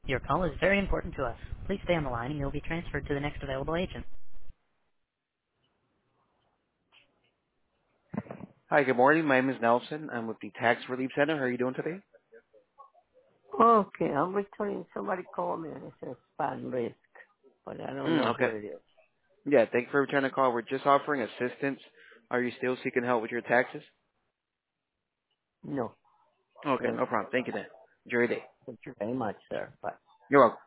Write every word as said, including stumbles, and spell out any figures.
Your call is very important to us. Please stay on the line and you'll be transferred to the next available agent. Hi, good morning. My name is Nelson. I'm with the Tax Relief Center. How are you doing today? Okay, I'm returning. Somebody called me and it says spam risk, but I don't Mm, know who okay. it is. Yeah, thank you for returning the call. We're just offering assistance. Are you still seeking help with your taxes? No, Okay, no. no problem. Thank you then. Enjoy your day. Thank you very much, sir. Bye. You're welcome.